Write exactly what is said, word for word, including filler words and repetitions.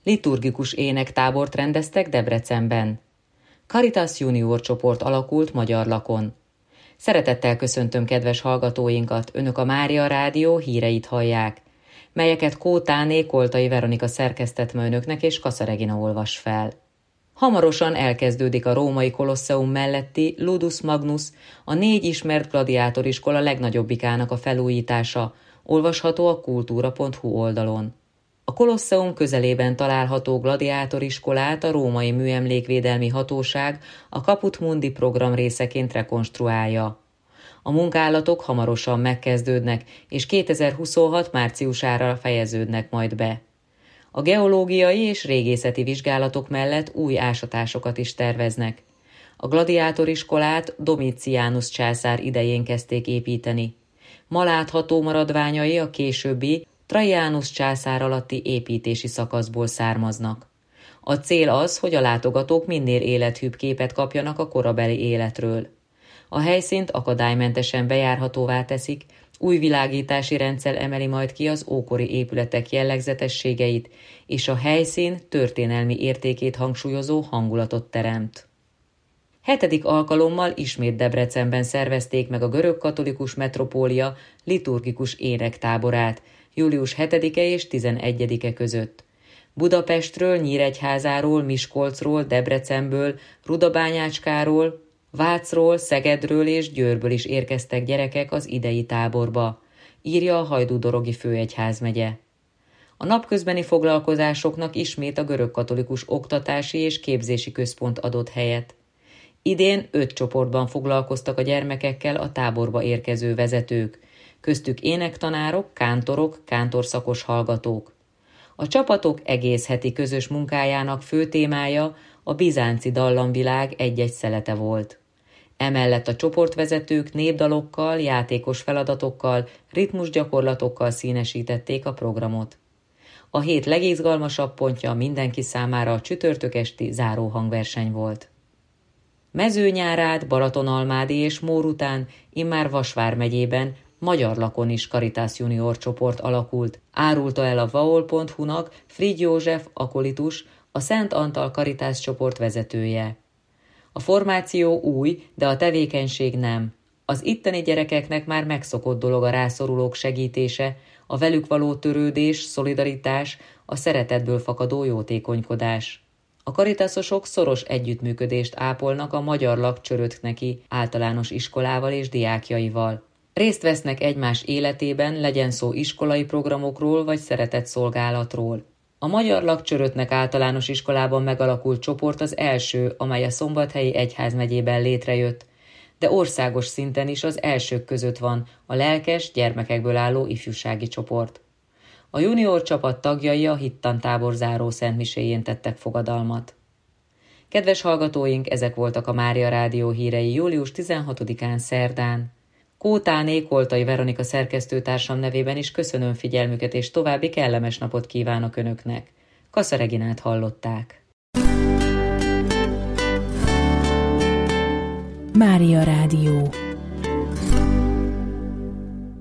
Liturgikus énektábort rendeztek Debrecenben. Caritas Junior csoport alakult Magyarlakon. Szeretettel köszöntöm kedves hallgatóinkat, Önök a Mária Rádió híreit hallják, melyeket Kótáné Koltai Veronika szerkesztett ma Önöknek és Kassa Regina olvas fel. Hamarosan elkezdődik a római Kolosseum melletti Ludus Magnus, a négy ismert gladiátoriskola legnagyobbikának a felújítása, olvasható a kultúra pont hu oldalon. A Kolosseum közelében található gladiátoriskolát a Római Műemlékvédelmi Hatóság a Caput Mundi program részeként rekonstruálja. A munkálatok hamarosan megkezdődnek, és kétezer-huszonhat márciusára fejeződnek majd be. A geológiai és régészeti vizsgálatok mellett új ásatásokat is terveznek. A gladiátoriskolát Domitianus császár idején kezdték építeni. Ma látható maradványai a későbbi Trajanus császár alatti építési szakaszból származnak. A cél az, hogy a látogatók minél élethűbb képet kapjanak a korabeli életről. A helyszínt akadálymentesen bejárhatóvá teszik, új világítási rendszer emeli majd ki az ókori épületek jellegzetességeit, és a helyszín történelmi értékét hangsúlyozó hangulatot teremt. Hetedik alkalommal ismét Debrecenben szervezték meg a görögkatolikus metropólia liturgikus énektáborát, július hetedike és tizenegyedike között. Budapestről, Nyíregyházáról, Miskolcról, Debrecenből, Rudabányácskáról, Vácról, Szegedről és Győrből is érkeztek gyerekek az idei táborba, írja a Hajdú-dorogi főegyházmegye. A napközbeni foglalkozásoknak ismét a görögkatolikus oktatási és képzési központ adott helyet. Idén öt csoportban foglalkoztak a gyermekekkel a táborba érkező vezetők, köztük énektanárok, kántorok, kántorszakos hallgatók. A csapatok egész heti közös munkájának fő témája a bizánci dallamvilág egy-egy szelete volt. Emellett a csoportvezetők népdalokkal, játékos feladatokkal, ritmusgyakorlatokkal színesítették a programot. A hét legizgalmasabb pontja mindenki számára a csütörtök esti záróhangverseny volt. Mezőnyárád, Balatonalmádi és Mór után immár Vas vármegyében Magyarlakon is Caritas Junior csoport alakult, árulta el a vaol pont hu-nak Frigy József akolitus, a Szent Antal Caritas csoport vezetője. A formáció új, de a tevékenység nem. Az itteni gyerekeknek már megszokott dolog a rászorulók segítése, a velük való törődés, szolidaritás, a szeretetből fakadó jótékonykodás. A karitaszosok szoros együttműködést ápolnak a Magyarlak Csörötkneki általános iskolával és diákjaival. Részt vesznek egymás életében, legyen szó iskolai programokról vagy szeretett szolgálatról. A Magyarlak Csörötnek általános iskolában megalakult csoport az első, amely a Szombathelyi egyházmegyében létrejött, de országos szinten is az elsők között van a lelkes, gyermekekből álló ifjúsági csoport. A junior csapat tagjai a hittantábor záró szentmiséjén tettek fogadalmat. Kedves hallgatóink, ezek voltak a Mária Rádió hírei július tizenhatodikán szerdán. Kótáné Koltai Veronika szerkesztőtársam nevében is köszönöm figyelmüket, és további kellemes napot kívánok Önöknek. Kassa Reginát hallották. Mária Rádió.